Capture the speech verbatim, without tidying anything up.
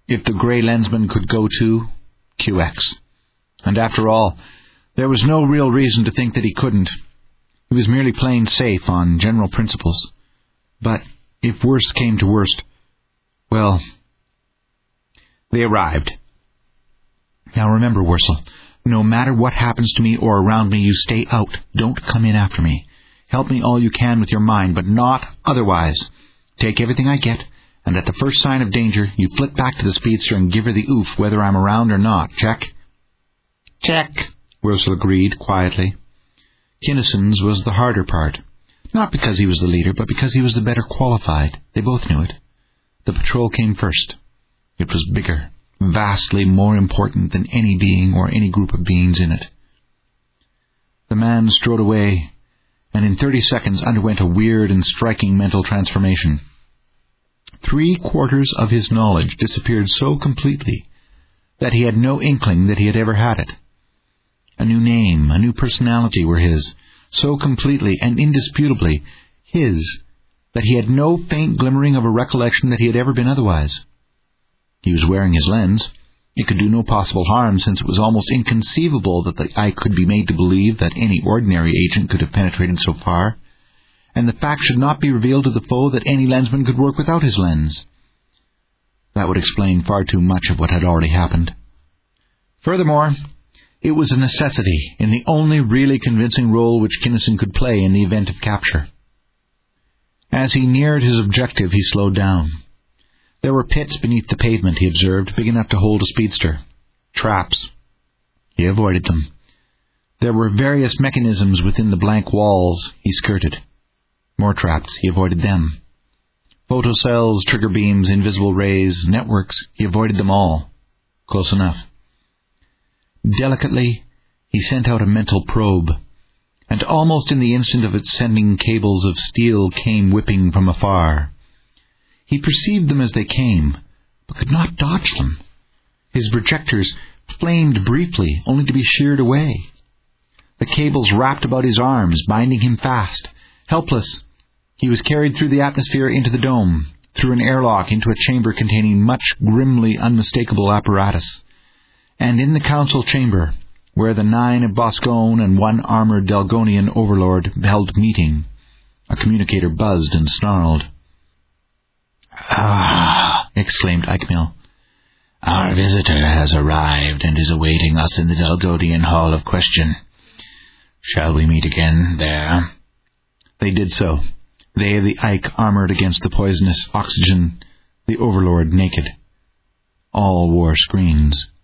If the Grey Lensman could go too, Q X. And after all, there was no real reason to think that he couldn't. He was merely playing safe on general principles. But if worst came to worst, well, they arrived. Now remember, Wurzel, no matter what happens to me or around me, you stay out. Don't come in after me. Help me all you can with your mind, but not otherwise. Take everything I get, and at the first sign of danger, you flit back to the speedster and give her the oof, whether I'm around or not. Check? Check, Wurzel agreed quietly. Kinnison's was the harder part. Not because he was the leader, but because he was the better qualified. They both knew it. The patrol came first. It was bigger, vastly more important than any being or any group of beings in it. The man strode away, and in thirty seconds underwent a weird and striking mental transformation. Three quarters of his knowledge disappeared so completely that he had no inkling that he had ever had it. A new name, a new personality were his, so completely and indisputably his that he had no faint glimmering of a recollection that he had ever been otherwise. He was wearing his lens. It could do no possible harm, since it was almost inconceivable that the eye could be made to believe that any ordinary agent could have penetrated so far, and the fact should not be revealed to the foe that any lensman could work without his lens. That would explain far too much of what had already happened. Furthermore, it was a necessity in the only really convincing role which Kinnison could play in the event of capture. As he neared his objective, he slowed down. There were pits beneath the pavement, he observed, big enough to hold a speedster. Traps. He avoided them. There were various mechanisms within the blank walls he skirted. More traps. He avoided them. Photocells, trigger beams, invisible rays, networks. He avoided them all. Close enough. Delicately, he sent out a mental probe, and almost in the instant of its sending, cables of steel came whipping from afar. He perceived them as they came, but could not dodge them. His projectors flamed briefly, only to be sheared away. The cables wrapped about his arms, binding him fast. Helpless, he was carried through the atmosphere into the dome, through an airlock into a chamber containing much grimly unmistakable apparatus. And in the council chamber, where the nine of Boscone and one armoured Delgonian overlord held meeting, a communicator buzzed and snarled. "Ah!" exclaimed Eichmill. "Our visitor has arrived and is awaiting us in the Delgonian Hall of Question. Shall we meet again there?" They did so. They, the Ike, armoured against the poisonous oxygen, the overlord naked. All wore screens.